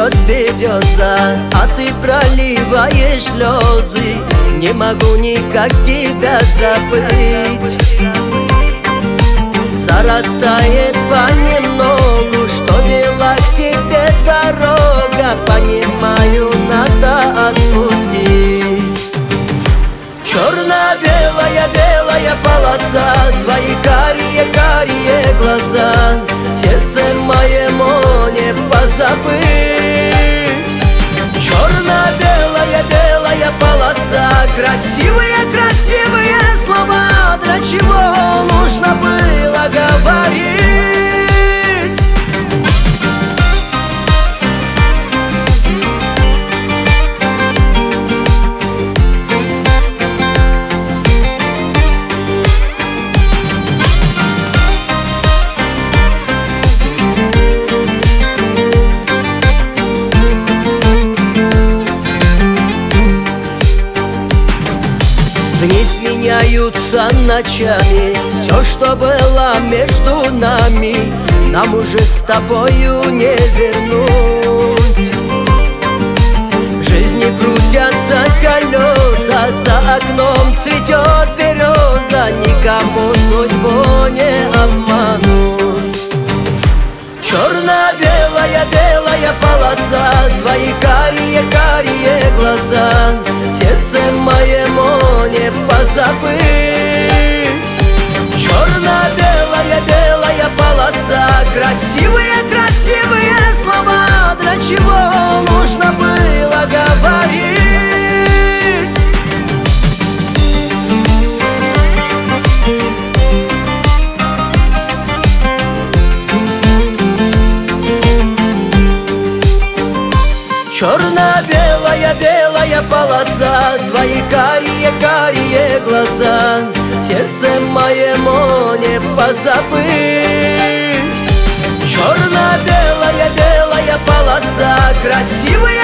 цветет береза, а ты проливаешь слезы. Не могу никак тебя забыть. Зарастает понемногу, что вела к тебе дорога. Понимаю, надо отпустить. Черно-белая, белая полоса, твои карие глаза. Сердце моему не позабыть. Черно-белая, белая полоса, красивые, красивые слова. Для чего нужно было говорить? Дни сменяются ночами, все, что было между нами, нам уже с тобою не вернуть. В жизни крутятся колеса, за окном цветет береза. Никому судьбу не обмануть. Черно-белая, белая полоса, твои карие глаза. Сердце моему не позабыть. Черно-белая, белая полоса, красивые, красивые слова. Для чего нужно было говорить? Черно-белая, белая полоса, твои карие глаза. Сердце моему не позабыть. Черно-белая, белая полоса, красивые,